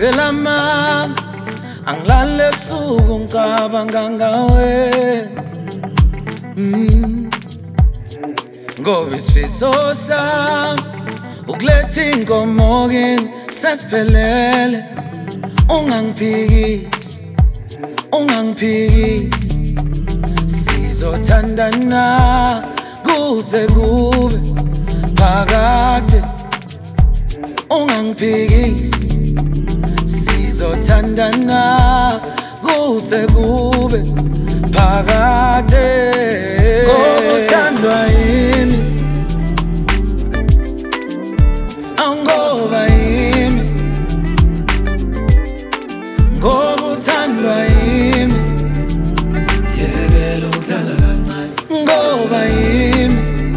elamanga angilale ebusuku ngicabanga ngawe ngoba isifiso sami ukuletha inkomo kini sesiphelele. Ungangiphikisi sizothandana kuze kube phakade. Ungangiphikisi sizothandana kuze kube phakade. Ngoba uthandwa yimi, ngoba yimi, ngoba uthandwa yimi, yekela ukudlala kancane. Ngoba yimi,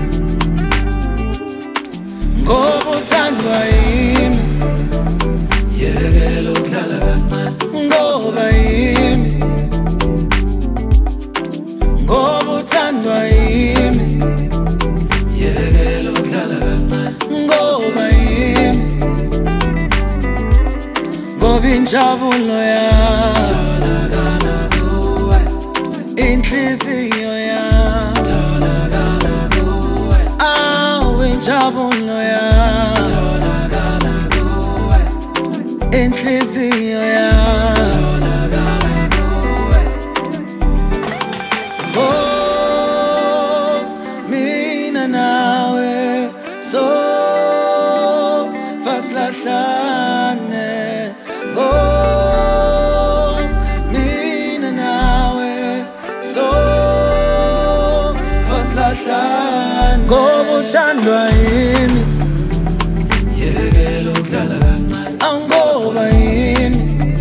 ngoba uthandwa yimi, yekela ukudlala kancane. Ngoba yimi, ngoba uthandwa yimi, yekela ukudlala kancane. Ngoba yimi, ngoba injabulo yami itholakala kuwe, inhliziyo yami itholakala kuwe. Awu injabulo yami itholakala kuwe, inhliziyo yami itholakala kuwe. Oh, mina nawe so fast lahlane. Oh, mina nawe so fast lahlane. Ngoba uthandwa yimi, yekela ukudlala kancane. Ngoba yimi,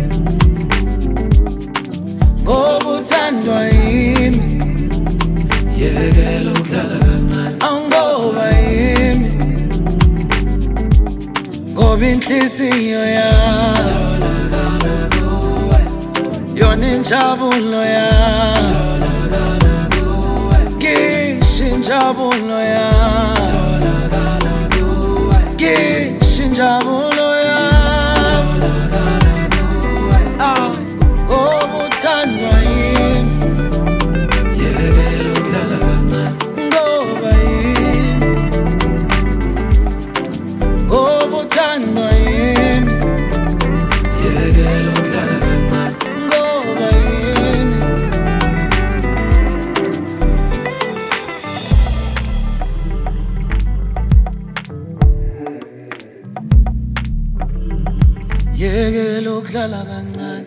ngoba uthandwa yimi, yekela ukudlala kancane. Ngoba yimi, ngoba inhliziyo yami itholakala kuwe, yona injabulo yami itholakala kuwe. Ngisho injabulo yami itholakala kuwe, ngisho injabulo yami itholakala kuwe. Ngoba uthandwa yimi, yekela ukudlala kancane. Ngoba yimi, ngoba uthandwa yimi, yekela ukudlala kancane. Ngoba yimi, yekela ukudlala kancane.